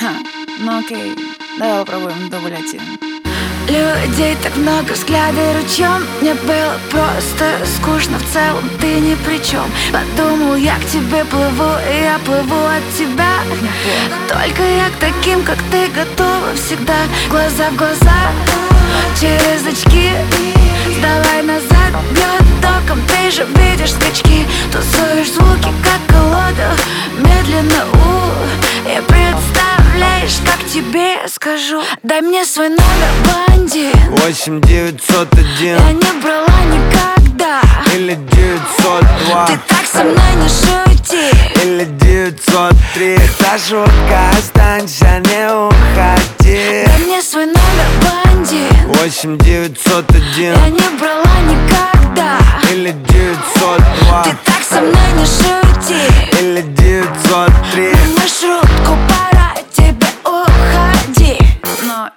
Ну окей, давай попробуем дубль 1. Людей так много, взгляды ручьем. Мне было просто скучно, в целом ты ни при чем. Подумал, я к тебе плыву, и я плыву от тебя. Только я к таким, как ты, готова всегда. Глаза в глаза, через очки. Сдавай назад, бьет током, ты же видишь скачки. Тусуешь звуки, как колода, медленно и представляешь, как тебе скажу. Дай мне свой номер, блондин. 8-901. Я не брала никогда. Или 902. Ты так со мной не шути. Или 903. Это шутка, останься, не уходи. Дай мне свой номер, блондин. 8-901. Я не брала никогда. Или 902. Ты так со мной не шути. Или 903. На маршрутку, пора тебе уходи. Но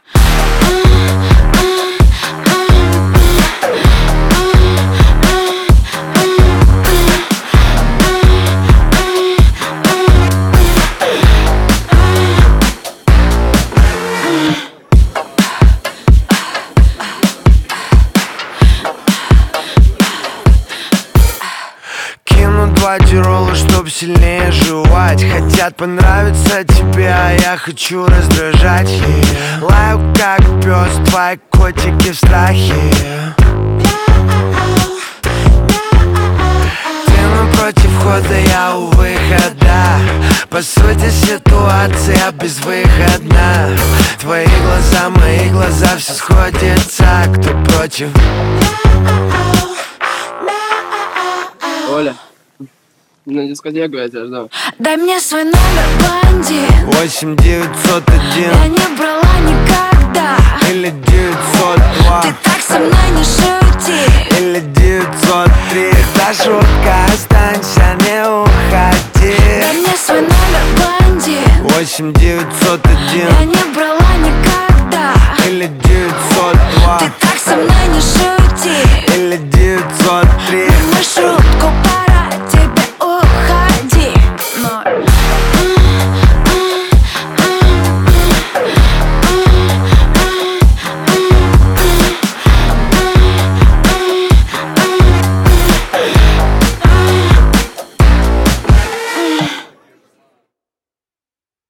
Два тирола, чтоб сильнее жевать. Хотят понравиться тебе, а я хочу раздражать. Лаю как пес, твои котики в страхе. Ты напротив входа, я у выхода. По сути ситуация безвыходна. Твои глаза, мои глаза, все сходится. Кто против? Оля, на дискотеку я тебя жду. Дай мне свой номер, блондин. 8-901. Я не брала никогда. Или 902. Ты так со мной не шути. Или 903. Это шутка, останься,